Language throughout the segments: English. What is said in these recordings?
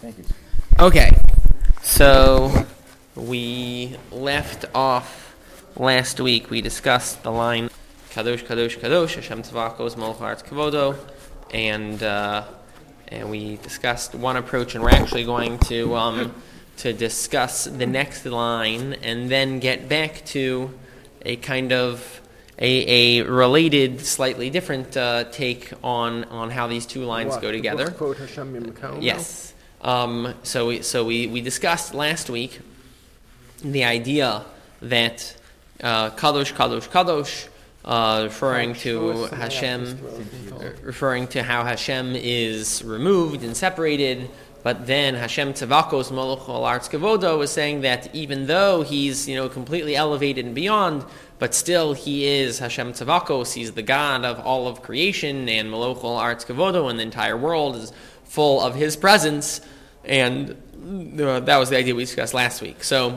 Thank you. Okay, so we left off last week. We discussed the line Kadosh, Kadosh, Kadosh, Hashem Tzavakos, Melech Haaretz Kavodo, and we discussed one approach, and we're actually going to discuss the next line and then get back to a kind of a related, slightly different take on how these two lines go together. Quote Hashem Mimkau. Yes. So we discussed last week the idea that Kadosh, Kadosh, Kadosh, referring to Hashem, referring to how Hashem is removed and separated, but then Hashem Tzavakos Melech Haaretz Kavodo was saying that even though he's completely elevated and beyond, but still he is Hashem Tzavakos, he's the God of all of creation, and Melech Haaretz Kavodo, and the entire world is full of his presence, and that was the idea we discussed last week. So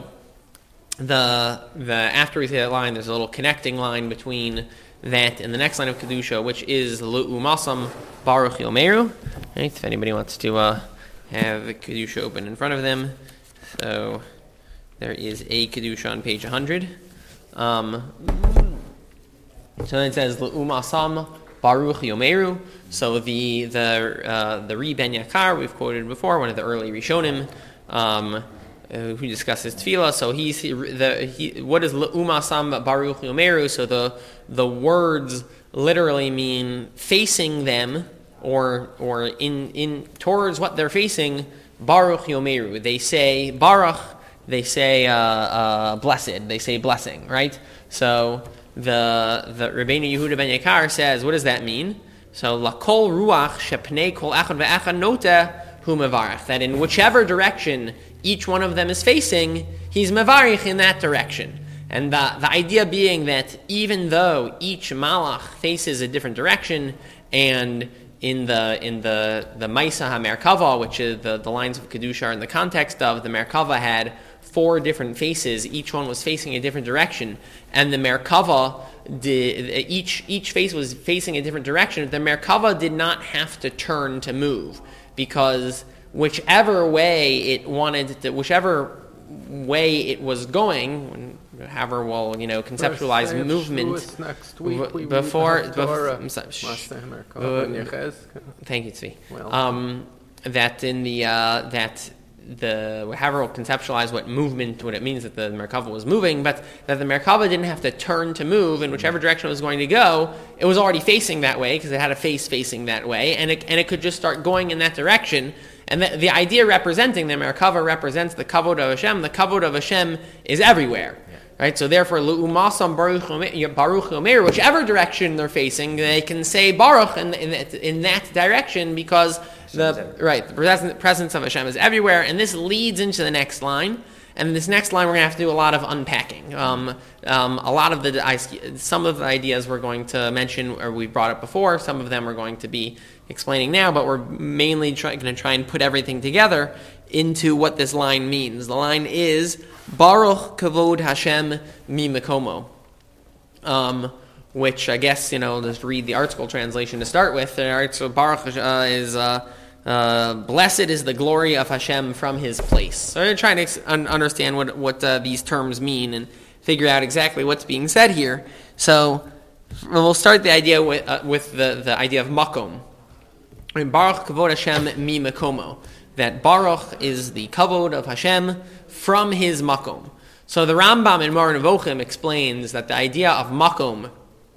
the after we say that line, there's a little connecting line between that and the next line of Kedusha, which is L'umasam Baruch Yomeru. Right? If anybody wants to have Kedusha open in front of them. So there is a Kedusha on page 100. So then it says L'umasam Baruch Yomeru. So the Ri Ben Yakar we've quoted before, one of the early Rishonim, who discusses tefillah. So what is L'umasam Baruch Yomeru? So the words literally mean facing them, or in towards what they're facing. Baruch Yomeru. They say Baruch. They say blessed. They say blessing. Right. So the Rabbeinu Yehuda Ben Yakar says, what does that mean? So lakol ruach shepnei kol echad ve'echad noteh hu mevarich. That in whichever direction each one of them is facing, he's mevarich in that direction. And the idea being that even though each malach faces a different direction, and in the Maisa HaMerkava, which is the lines of Kedusha are in the context of, the Merkava had 4 different faces, each one was facing a different direction, and the Merkava each face was facing a different direction. The Merkava did not have to turn to move, because whichever way it was going, however we'll conceptualize movement Next week thank you, Tzvi. That in the however we'll conceptualize what it means that the Merkava was moving, but that the Merkava didn't have to turn to move in whichever direction it was going to go. It was already facing that way because it had a face facing that way, and it could just start going in that direction. And the idea representing the Merkava represents the Kavod of Hashem. The Kavod of Hashem is everywhere. Right, so therefore, L'umasam Baruch Yomeru, whichever direction they're facing, they can say Baruch in that direction, because the presence of Hashem is everywhere. And this leads into the next line. And this next line, we're going to have to do a lot of unpacking. A lot of some of the ideas we're going to mention, or we brought up before. Some of them we're going to be explaining now, but we're mainly going to try and put everything together into what this line means. The line is Baruch Kavod Hashem Mi Mekomo, which I guess just read the ArtScroll translation to start with. So Baruch is blessed is the glory of Hashem from His place. So I'm trying to understand what these terms mean and figure out exactly what's being said here. So we'll start the idea with the idea of makom. Baruch Kavod Hashem Mi Mekomo. That Baruch is the kavod of Hashem from His makom. So the Rambam in Moreh Nevuchim explains that the idea of makom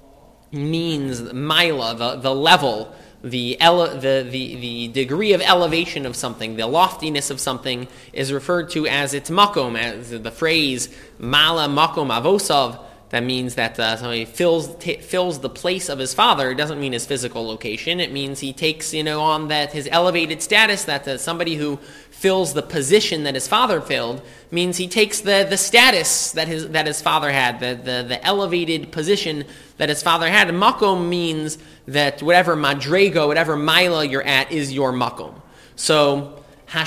means maila, the level, the degree of elevation of something, the loftiness of something is referred to as its makom, as the phrase mala makom avosav. That means that somebody fills the place of his father. It doesn't mean his physical location. It means he takes, on that his elevated status, that somebody who fills the position that his father filled, means he takes the status that his father had, the elevated position that his father had. And makom means that whatever madrego, whatever maila you're at is your makom. So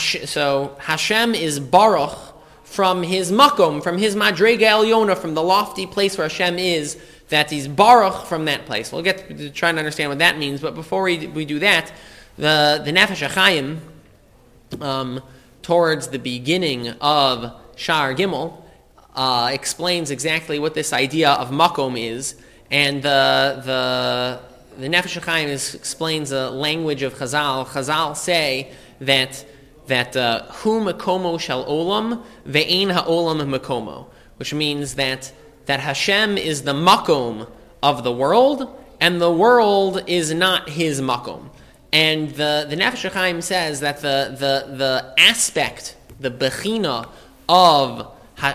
Hashem is Baruch from His makom, from His madrega elyona, from the lofty place where Hashem is, that He's Baruch from that place. We'll get to try and understand what that means, but before we do that, the Nefesh HaChaim towards the beginning of Sha'ar Gimel, explains exactly what this idea of makom is, and the Nefesh HaChaim explains the language of Chazal. Chazal say that hu makomo shel olam ve'ein ha'olam makomo, which means that Hashem is the makom of the world, and the world is not his makom. And the Nefesh HaChaim says that the aspect, the bechina of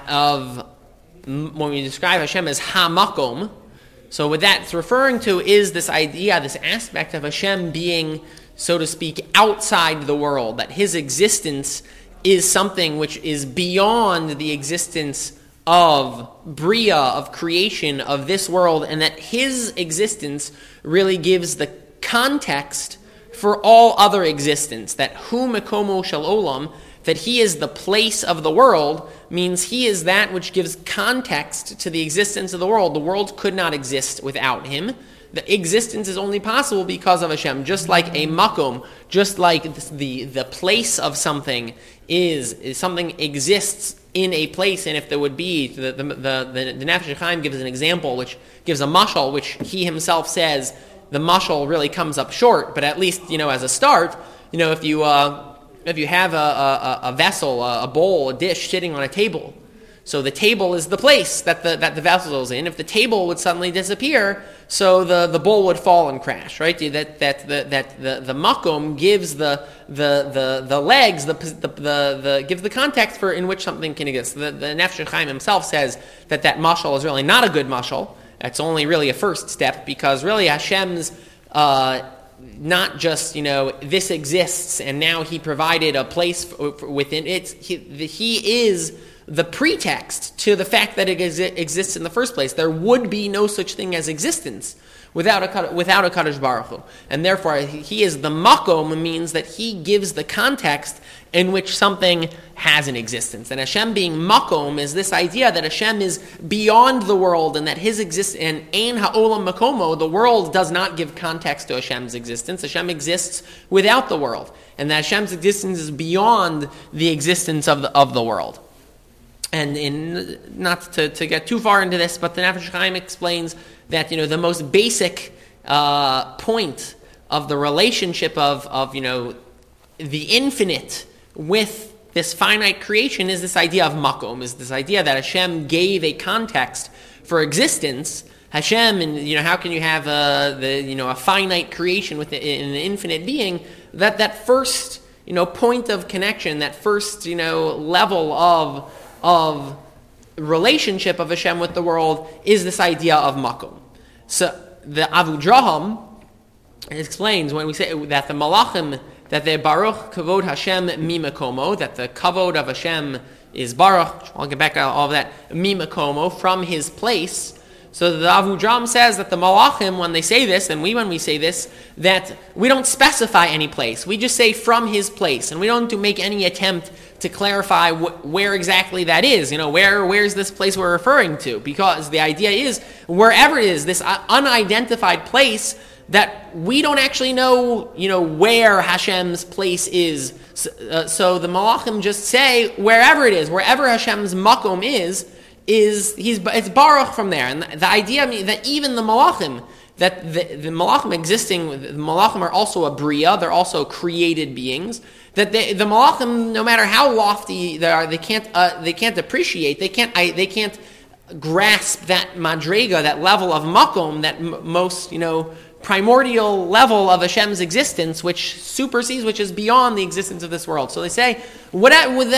when we describe Hashem as ha-makom, so what that's referring to is this idea, this aspect of Hashem being, so to speak, outside the world, that his existence is something which is beyond the existence of Bria, of creation, of this world, and that his existence really gives the context for all other existence, that hu mekomo shel olam, that he is the place of the world, means he is that which gives context to the existence of the world. The world could not exist without him. The existence is only possible because of Hashem. Just like a makom, just like the place of something is something exists in a place, and if there would be, the Nefesh HaChaim gives an example, which gives a mashal, which he himself says the mashal really comes up short, but at least, as a start, if you have a vessel, a bowl, a dish sitting on a table, so the table is the place that the vessel is in. If the table would suddenly disappear, so the bowl would fall and crash, right? That the makom gives the legs, gives the context for in which something can exist. The Nefesh HaChaim himself says that mashal is really not a good mashal. It's only really a first step, because really Hashem's not just, this exists and now he provided a place within it. He is the pretext to the fact that it exists in the first place. There would be no such thing as existence without a Kadosh Baruch Hu. And therefore, he is the makom, means that he gives the context in which something has an existence. And Hashem being makom is this idea that Hashem is beyond the world, and that his existence, and ein ha'olam makomo, the world does not give context to Hashem's existence. Hashem exists without the world, and that Hashem's existence is beyond the existence of the world. And not to get too far into this, but the Nefesh HaChaim explains that the most basic point of the relationship of the infinite with this finite creation is this idea of makom, is this idea that Hashem gave a context for existence. Hashem, and how can you have a finite creation with an infinite being? That first point of connection, that first level of relationship of Hashem with the world is this idea of makom. So the Avudraham explains when we say that the malachim, that the baruch kavod Hashem mimakomo, that the kavod of Hashem is baruch. I'll get back to all of that, mimakomo, from his place. So the Avudraham says that the malachim, when they say this, and when we say this, that we don't specify any place. We just say from his place, and we don't make any attempt to clarify where exactly that is. Where's this place we're referring to? Because the idea is, wherever it is, this unidentified place, that we don't actually know, where Hashem's place is. So the malachim just say wherever it is, wherever Hashem's makom is it's baruch from there. And the idea that even the malachim, that the malachim existing, the malachim are also a bria, they're also created beings. That the malachim, no matter how lofty they are, they can't appreciate, they can't grasp that madrega, that level of makom, that most primordial level of Hashem's existence, which supersedes, which is beyond the existence of this world. So they say, with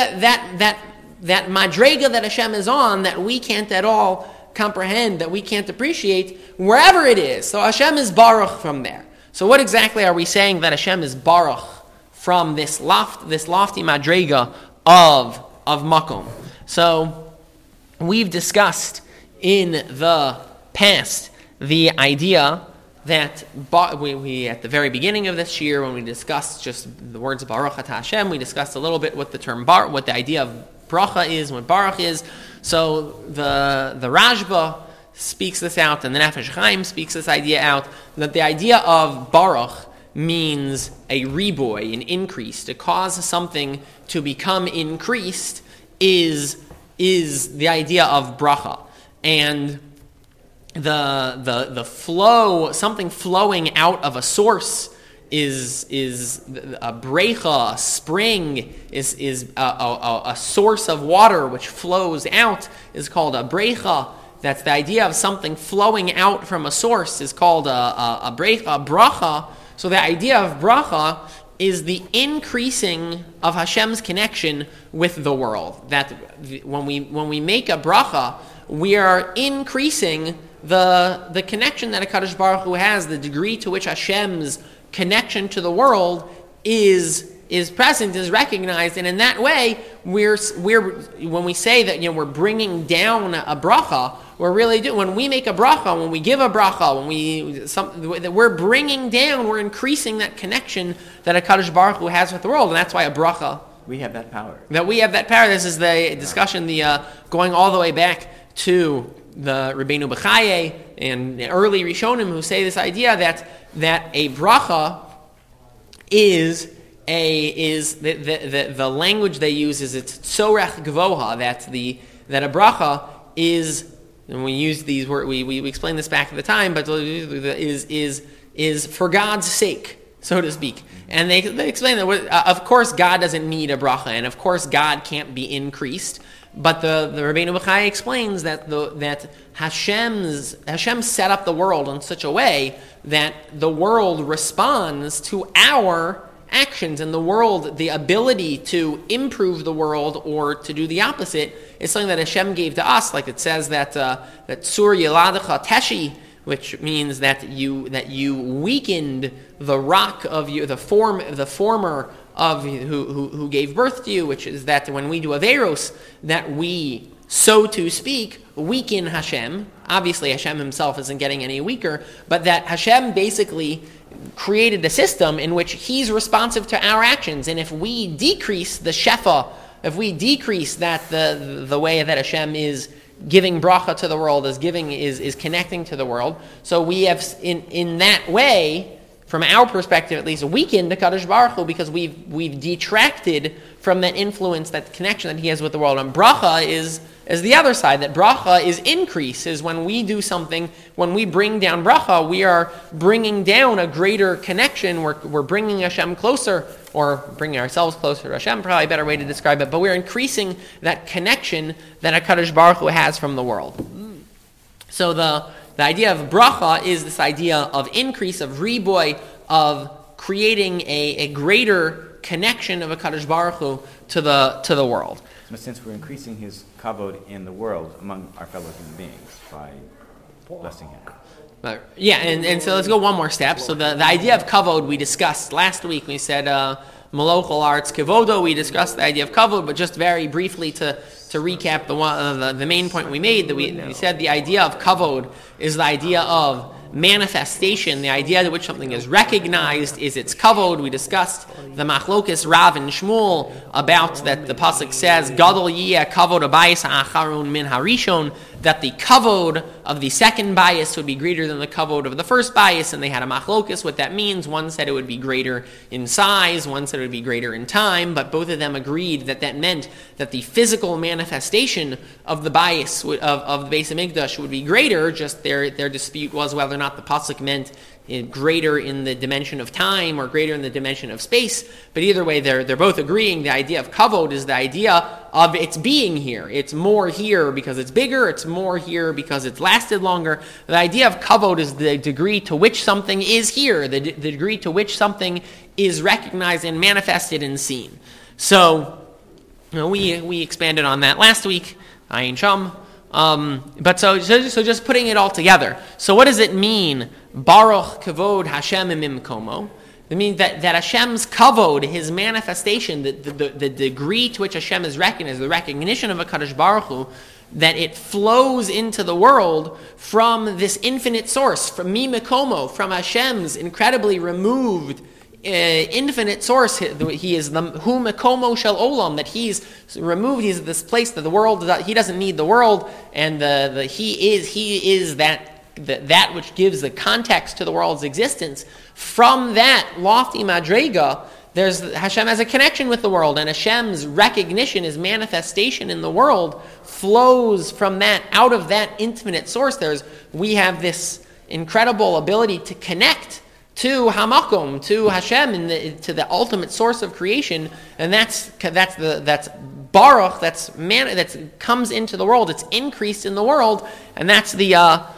that madrega that Hashem is on, that we can't at all comprehend, that we can't appreciate, wherever it is. So Hashem is baruch from there. So what exactly are we saying that Hashem is baruch from this lofty madrega of makom? So we've discussed in the past the idea that we at the very beginning of this year, when we discussed just the words Baruch Atah Hashem, we discussed a little bit what the term what the idea of bracha is, what baruch is. So the Rashba speaks this out, and the Nefesh HaChaim speaks this idea out, that the idea of baruch means a riboy, an increase. To cause something to become increased is the idea of bracha. And the flow, something flowing out of a source is a brecha, a spring, is a source of water which flows out is called a brecha. That's the idea of something flowing out from a source is called a brecha, a bracha. So the idea of bracha is the increasing of Hashem's connection with the world. That when we make a bracha, we are increasing the connection that HaKadosh Baruch Hu has, the degree to which Hashem's connection to the world is present, is recognized, and in that way, we're when we say that we're bringing down a bracha, we're really doing, when we make a bracha, when we give a bracha, we're bringing down, we're increasing that connection that HaKadosh Baruch Hu has with the world, and that's why a bracha. We have that power. This is the discussion, going all the way back to the Rabbeinu Bechaye and early Rishonim who say this idea that a bracha is the language they use is it's tzorech gvoha, that a bracha is, and we use these words, we explained this back at the time, but is for God's sake, so to speak. And they explain that of course God doesn't need a bracha, and of course God can't be increased. But the Rabbeinu Bechaye explains that Hashem set up the world in such a way that the world responds to our actions, and the ability to improve the world or to do the opposite is something that Hashem gave to us. Like it says that Sur Yeladecha Teshi, which means that you weakened the rock of you, the former of who gave birth to you, which is that when we do Averos, that we, so to speak, weaken Hashem. Obviously, Hashem himself isn't getting any weaker, but that Hashem basically created a system in which he's responsive to our actions. And if we decrease the shefa, if we decrease that the way that Hashem is giving bracha to the world, is connecting to the world, so we have in that way, from our perspective at least, weakened the HaKadosh Baruch Hu, because we've detracted from that influence, that connection that he has with the world. And bracha is the other side, that bracha is increase, is when we do something, when we bring down bracha, we are bringing down a greater connection, we're bringing Hashem closer, or bringing ourselves closer to Hashem, probably a better way to describe it, but we're increasing that connection that HaKadosh Baruch Hu has from the world. So the idea of bracha is this idea of increase, of riboy, of creating a greater connection of HaKadosh Baruch Hu to the world. But since we're increasing his kavod in the world among our fellow human beings by blessing him. And so let's go one more step. So the idea of kavod we discussed last week. We said Malochal arts kavodo. We discussed the idea of kavod, but just very briefly to recap the main point we made, that we said the idea of kavod is the idea of manifestation, the idea to which something is recognized is its kavod. We discussed the machlokes Rav and Shmuel about that the pasuk says gadol yiyeh kavod habayis ha'acharun min harishon, that the kavod of the second bias would be greater than the kavod of the first bias, and they had a machlokes what that means. One said it would be greater in size, one said it would be greater in time, but both of them agreed that meant that the physical manifestation of the bias of the Beis Hamikdash would be greater. Just their dispute was whether or not the pasuk meant greater in the dimension of time or greater in the dimension of space. But either way, they're both agreeing the idea of kavod is the idea of its being here. It's more here because it's bigger, it's more here because it's lasted longer. The idea of kavod is the degree to which something is here, the degree to which something is recognized and manifested and seen. So we expanded on that last week, Ayin Sham. But so just putting it all together. So what does it mean? Baruch kavod Hashem imimkomo. It means that Hashem's kavod, his manifestation, the degree to which Hashem is recognized, the recognition of HaKadosh Baruch Hu, that it flows into the world from this infinite source, from mimkomo, from Hashem's incredibly removed infinite source. He is the hu mekomo shel olam, that he's removed. He's this place that the world, he doesn't need the world, and he is that that which gives the context to the world's existence, from that lofty madrega, Hashem has a connection with the world, and Hashem's recognition, his manifestation in the world, flows from that, out of that infinite source. We have this incredible ability to connect to Hamakom, to Hashem, to the ultimate source of creation, and that's Baruch, that comes into the world. It's increased in the world, and that's the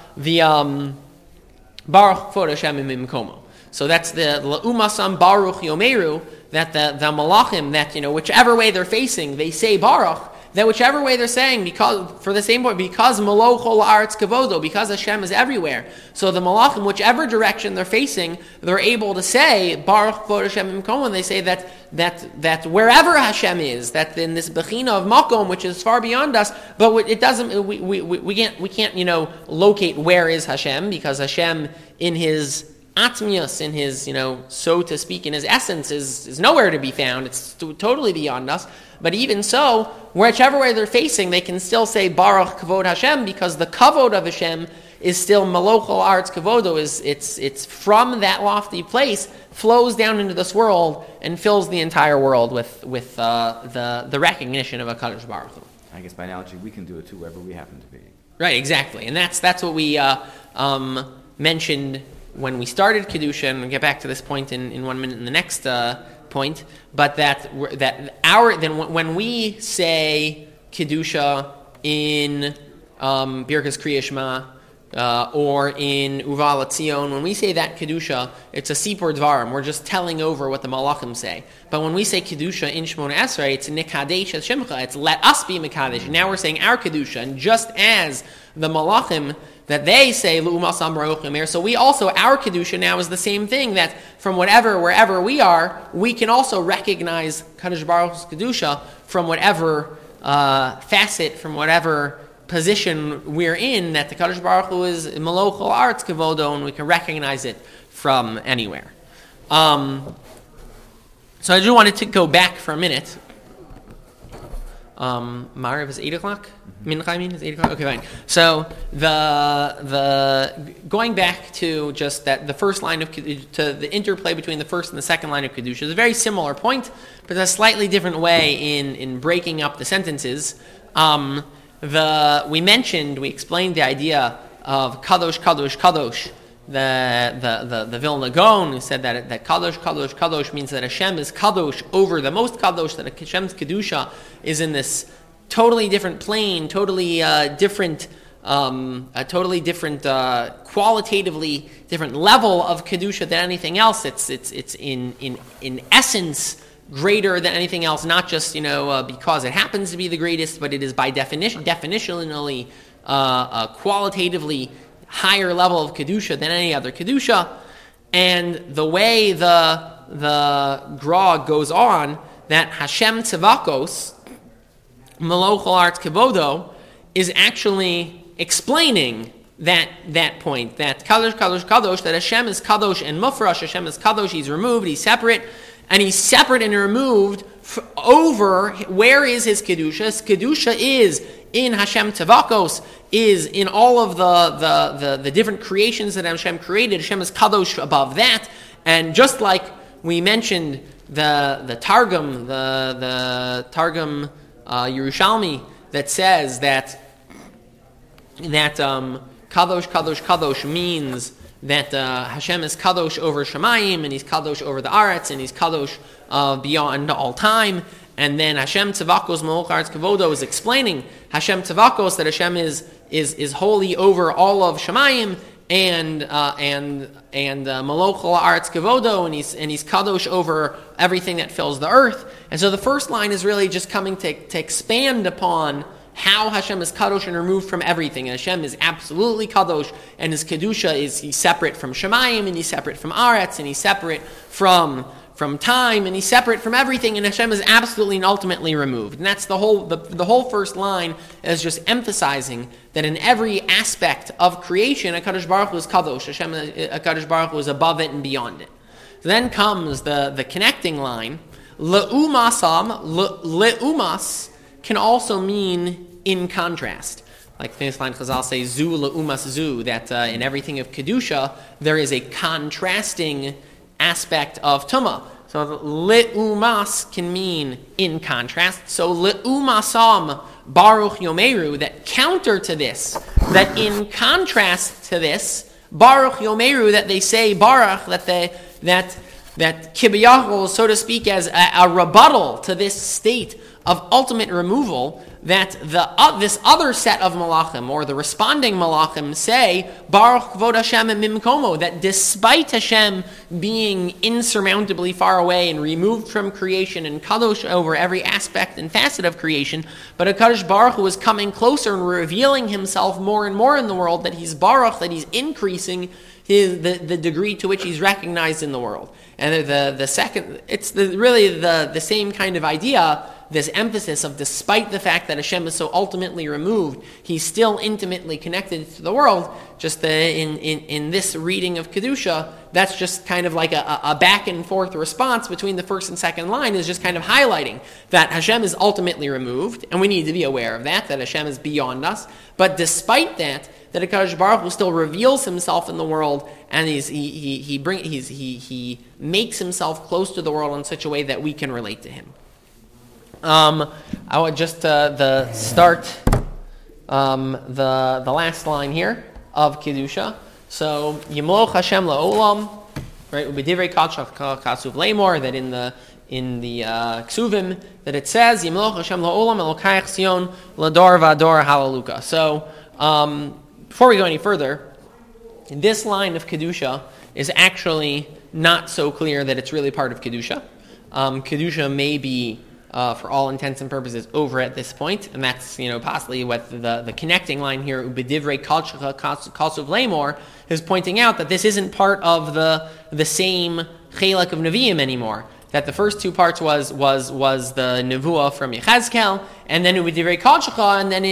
Baruch Kvod Hashem Mimkomo. So that's the La'umasam Baruch Yomeru, that the Malachim, that whichever way they're facing, they say Baruch. That whichever way they're saying, because Malochol Arts Kavodo, because Hashem is everywhere. So the Malachim, whichever direction they're facing, they're able to say Baruch Kvod Hashem Mimkomo, and they say that wherever Hashem is, that in this Bechina of Makom, which is far beyond us, but it doesn't. We can't locate where is Hashem, because Hashem in his Atmius, in his, so to speak, in his essence, is nowhere to be found. It's totally beyond us. But even so, whichever way they're facing, they can still say Baruch Kavod Hashem, because the Kavod of Hashem is still Malochol Arts Kavodo. It's from that lofty place, flows down into this world, and fills the entire world with the recognition of a Kadosh Baruch Hu. I guess by analogy, we can do it too, wherever we happen to be. Right, exactly. And that's what we mentioned when we started Kedusha, and we'll get back to this point in 1 minute in the next point, but when we say Kedusha in Birkas Kriya Shema or in Uval Tzion, when we say that Kedusha, it's a Sipur Dvarim. We're just telling over what the Malachim say. But when we say Kedusha in Shemona Esrei, it's Nikadesh Shemcha. It's let us be Mekadesh. Now we're saying our Kedusha, and just as the Malachim that they say Lu'umasam Baruch Yomer, so we also, our Kedusha now is the same thing, that from wherever we are, we can also recognize Kadosh Baruch's Kedusha from whatever facet, from whatever position we're in, that the Kadosh Baruch Hu is Malochol Arts Kavodo, and we can recognize it from anywhere. So I just wanted to go back for a minute. Mariv is 8 o'clock? Mincha, is 8 o'clock? Okay, fine. So the going back to just that, the first line of to the interplay between the first and the second line of Kedusha is a very similar point, but a slightly different way in breaking up the sentences. We explained the idea of Kadosh, Kadosh, Kadosh. The Vilna Gaon said that Kadosh, Kadosh, Kadosh means that Hashem is Kadosh over the most Kadosh, that Hashem's Kedusha is in this totally different plane, totally different, qualitatively different level of Kedusha than anything else. It's in essence greater than anything else, not just because it happens to be the greatest, but it is by definitionally, qualitatively higher level of Kedusha than any other Kedusha. And the way the Gra goes on, that Hashem Tzavakos, Malochol Arts Kavodo, is actually explaining that point, that Kadosh, Kadosh, Kadosh, that Hashem is Kadosh and Mufrash, Hashem is Kadosh, he's removed, he's separate, and removed over where is his Kedusha. His Kedusha is in Hashem Tzavakos, is in all of the different creations that Hashem created. Hashem is Kadosh above that. And just like we mentioned the Targum, the Targum Yerushalmi, that says that Kadosh, Kadosh, Kadosh means that Hashem is Kadosh over Shemayim, and he's Kadosh over the Aretz, and he's Kadosh beyond all time. And then Hashem Tzavakos Malochol Arts Kavodo is explaining Hashem Tzavakos, that Hashem is holy over all of Shemayim, and Malochol Arts Kavodo, and he's Kadosh over everything that fills the earth. And so the first line is really just coming to expand upon how Hashem is Kadosh and removed from everything. And Hashem is absolutely Kadosh, and his Kedusha he's separate from Shemayim, and he's separate from Aretz, and he's separate from time, and he's separate from everything, and Hashem is absolutely and ultimately removed. And that's the whole first line is just emphasizing that in every aspect of creation, HaKadosh Baruch Hu is Kadosh. HaKadosh Baruch Hu is above it and beyond it. So then comes the connecting line. Le'umas can also mean in contrast. like famous line Chazal say, zu le'umas zu, that in everything of Kedusha, there is a contrasting aspect of Tumah. So le'umas can mean in contrast. So le'umasam baruch yomeru, that counter to this, that in contrast to this, baruch yomeru, that they say baruch, that kibbiyachol, so to speak, as a rebuttal to this state of ultimate removal, that this other set of malachim, or the responding malachim, say, Baruch Kvod Hashem mimkomo, that despite Hashem being insurmountably far away and removed from creation and kadosh over every aspect and facet of creation, but HaKadosh Baruch Hu is coming closer and revealing himself more and more in the world, that he's Baruch, that he's increasing the degree to which he's recognized in the world. And the second, it's really the same kind of idea, this emphasis of despite the fact that Hashem is so ultimately removed, he's still intimately connected to the world. Just in this reading of Kedusha, that's just kind of like a back and forth response between the first and second line, is just kind of highlighting that Hashem is ultimately removed, and we need to be aware of that Hashem is beyond us. But despite that HaKadosh Baruch Hu still reveals himself in the world, and he makes himself close to the world in such a way that we can relate to him. I would just start the last line here of Kedusha. So Yimloch Hashem la'olam, right? Ubedivrei kasuv leimor, that in the Ksuvim that it says Yimloch Hashem la'olam elokayach Sion lador v'ador halaluka. So before we go any further, this line of Kedusha is actually not so clear that it's really part of Kedusha. Kedusha may be, for all intents and purposes, over at this point, and that's possibly what the connecting line here, Ubedivrei Kasuv Leimor, is pointing out, that this isn't part of the same Chelek of Nevi'im anymore. That the first two parts was the Nevuah from Yechezkel, and then Ubedivrei Kasuv, and then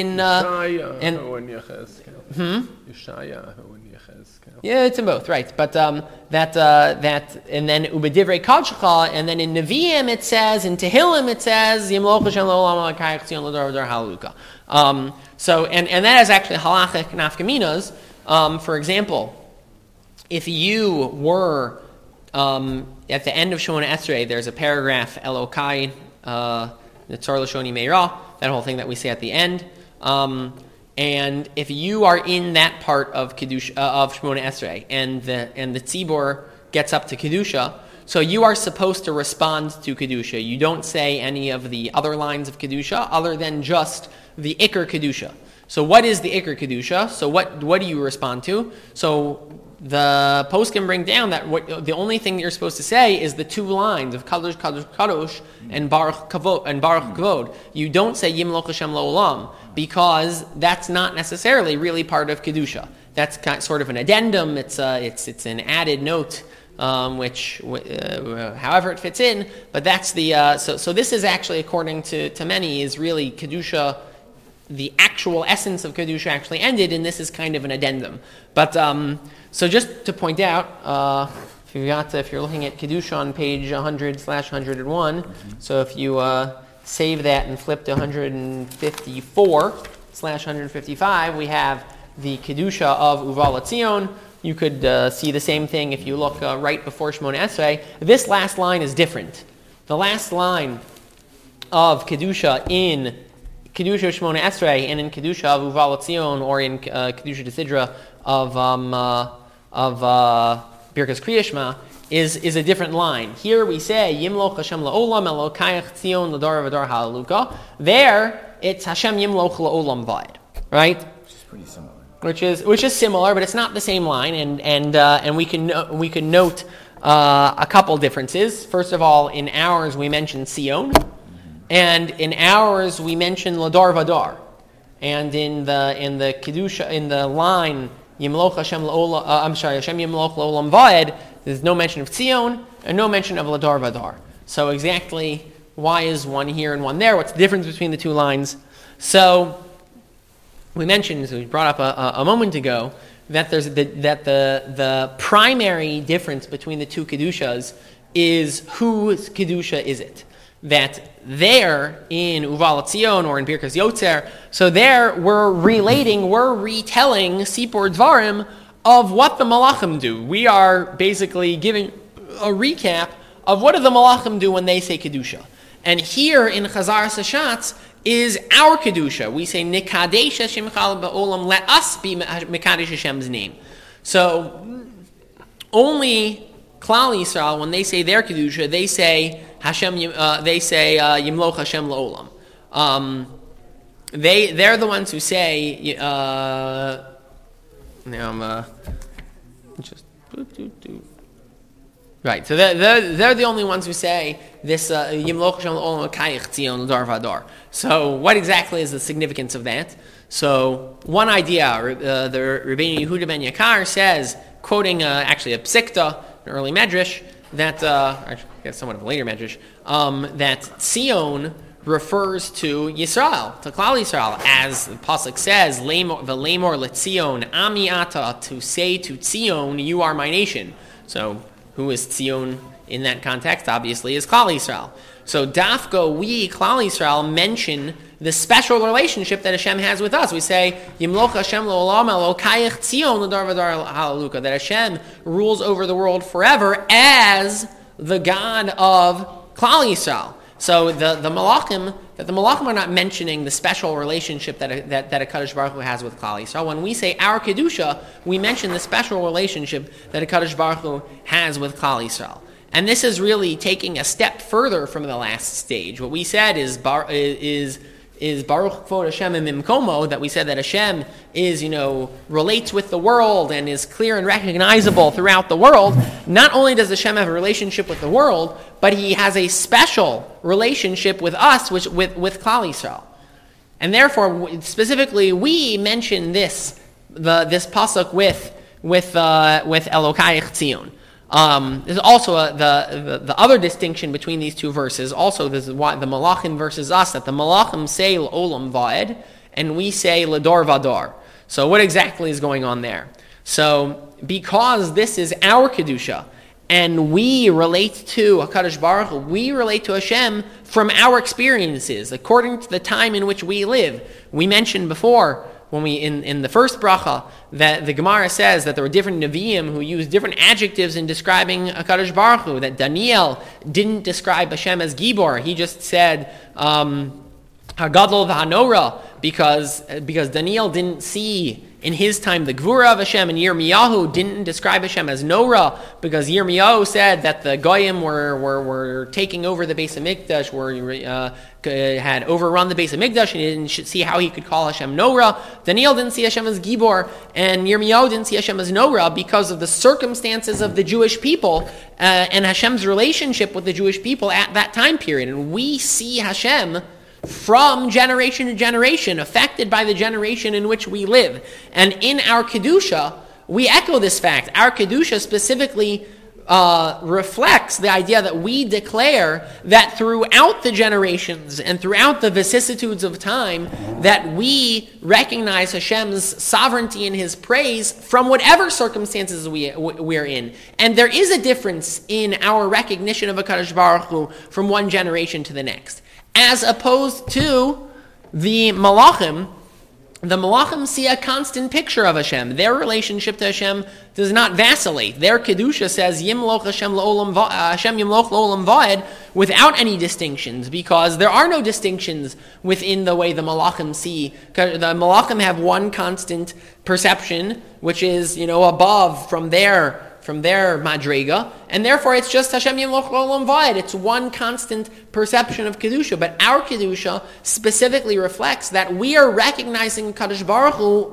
yeah, it's in both, right? But and then Ubedivrei Kasuv, and then in Nevi'im it says, in Tehillim it says Yimloch Hashem la'olam elokayach Sion lador v'ador halaluka. So and that is actually halachic nafkaminas. For example, if you were at the end of Shemona Esrei, there's a paragraph, Elokai, Netzor Lashoni Meira, that whole thing that we say at the end. And if you are in that part of Kedusha, of Shemona Esrei, and the tzibor gets up to Kedusha, so you are supposed to respond to Kedusha. You don't say any of the other lines of Kedusha other than just the Iker Kedusha. So what is the Iker Kedusha? So what do you respond to? So the poskim bring down that the only thing that you're supposed to say is the two lines of Kadosh, Kadosh, Kadosh, and Baruch Kavod. You don't say Yimloch Hashem La'olam, because that's not necessarily really part of Kedusha. That's sort of an addendum. It's an added note, which however it fits in. But that's the so this is actually, according to many, is really Kedusha. The actual essence of Kedusha actually ended, and this is kind of an addendum. But so just to point out, if you're looking at Kedusha on page 100/101, so if you save that and flip to 154/155, we have the Kedusha of Uval Tzion. You could see the same thing if you look right before Shemona Esrei. This last line is different. The last line of Kedusha in Kedusha Shemona Esrei and in Kedusha of Uval Tzion, or in Kedusha Desidra of Birkas Kriya Shema, is a different line. Here we say Yimloch Hashem la'olam elokayach Tzion l'dor v'dor halaluka. There it's Hashem Yimloch la'olam v'ad, right? Which is pretty similar. Which is similar, but it's not the same line, and we can note a couple differences. First of all, in ours we mention Sion. And in ours, we mention Ladar Vadar, and in the Kedusha, in the line Yimloch Hashem La'olam, Hashem Yimloch La'olam Va'ed, there's no mention of Tzion and no mention of Ladar Vadar. So exactly why is one here and one there? What's the difference between the two lines? So we mentioned, as we brought up a moment ago, that there's the primary difference between the two Kedushas is whose Kedusha is it. that there in Uval Tzion or in Birkas Yotzer, so there we're retelling Sipur Dvarim of what the Malachim do. We are basically giving a recap of what do the Malachim do when they say Kedusha. And here in Chazar Sashatz is our Kedusha. We say Nikadesh Hashem Chal Ba'olam, let us be Mekadesh Hashem's name. So only Klal Yisrael, when they say their Kedusha, they say Hashem. Yimloch Hashem La'olam. They're the ones who say. Right. So they're the only ones who say this Yimloch Hashem La'olam Kayich Tzion L'Dar V'Adar. So what exactly is the significance of that? So one idea, the Rabbeinu Yehuda ben Yakar says, quoting actually a psikta, an early medrash, that I guess somewhat of a later medrash, that Tzion refers to Yisrael, to Klal Yisrael, as the pasuk says, "V'lemor leTzion ami ata," to say to Tzion, "You are my nation." So who is Tzion in that context? Obviously, is Klal Yisrael. So Dafka, we Klal Yisrael mention the special relationship that Hashem has with us. We say, Yimloch Hashem L'olam Elokayich Tzion L'dar V'dar Halaluka, that Hashem rules over the world forever as the God of Klal Yisrael. So the Malachim are not mentioning the special relationship that a Kadosh Baruch Hu has with Klal Yisrael. When we say our Kedusha, we mention the special relationship that a Kadosh Baruch Hu has with Klal Yisrael. And this is really taking a step further from the last stage. What we said is Baruch Kvod Hashem Mimkomo, that we said that Hashem is, relates with the world and is clear and recognizable throughout the world. Not only does Hashem have a relationship with the world, but he has a special relationship with us, with Klal Yisrael. And therefore, specifically, we mention this pasuk with Elokayich Tzion. There's also the other distinction between these two verses. Also, this is why the Malachim versus us, that the Malachim say L'olam Va'ed, and we say L'dor V'adar. So what exactly is going on there? So because this is our Kedusha, and we relate to HaKadosh Baruch Hu, we relate to Hashem from our experiences, according to the time in which we live. We mentioned before, when we in the first bracha, that the Gemara says that there were different Nevi'im who used different adjectives in describing HaKadosh Baruch Hu, that Daniel didn't describe Hashem as Gibor. He just said Hagadol v'Hanora, because Daniel didn't see in his time the Gvura of Hashem, and Yirmiyahu didn't describe Hashem as Nora, because Yirmiyahu said that the Goyim were taking over the Beis HaMikdash, had overrun the Beis HaMikdash, and he didn't see how he could call Hashem Nora. Daniel didn't see Hashem as Gibor, and Yirmiyahu didn't see Hashem as Nora because of the circumstances of the Jewish people and Hashem's relationship with the Jewish people at that time period. And we see Hashem from generation to generation, affected by the generation in which we live. And in our Kedusha, we echo this fact. Our Kedusha specifically reflects the idea that we declare that throughout the generations and throughout the vicissitudes of time, that we recognize Hashem's sovereignty and His praise from whatever circumstances we're in. And there is a difference in our recognition of HaKadosh Baruch Hu from one generation to the next. As opposed to the Malachim see a constant picture of Hashem. Their relationship to Hashem does not vacillate. Their Kedusha says, Yimloch Hashem Yimloch L'olam Va'ed, without any distinctions, because there are no distinctions within the way the Malachim see. The Malachim have one constant perception, which is, above from their madrega, and therefore it's just Hashem Yimloch L'olam Va'ed. It's one constant perception of Kedusha. But our Kedusha specifically reflects that we are recognizing Kadosh Baruch Hu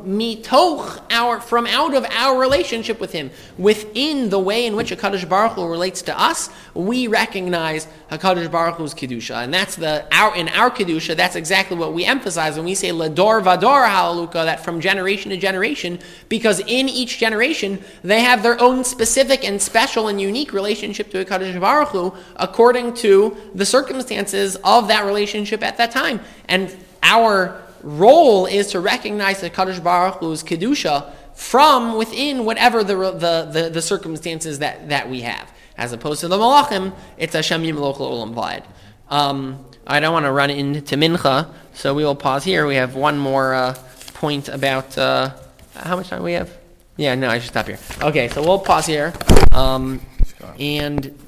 from out of our relationship with Him. Within the way in which a Kadosh Baruch Hu relates to us, we recognize HaKadosh Baruch Hu's Kedusha. And that's in our Kedusha, that's exactly what we emphasize when we say L'dor V'adar Halaluka, that from generation to generation, because in each generation they have their own specific and special and unique relationship to HaKadosh Baruch Hu according to the circumstances of that relationship at that time. And our role is to recognize HaKadosh Baruch Hu's Kedusha from within whatever the circumstances that we have. As opposed to the Malachim, it's Hashem Yimloch L'olam Va'ed. I don't want to run into Mincha, so we will pause here. We have one more point about how much time we have? Yeah, no, I should stop here. Okay, so we'll pause here. And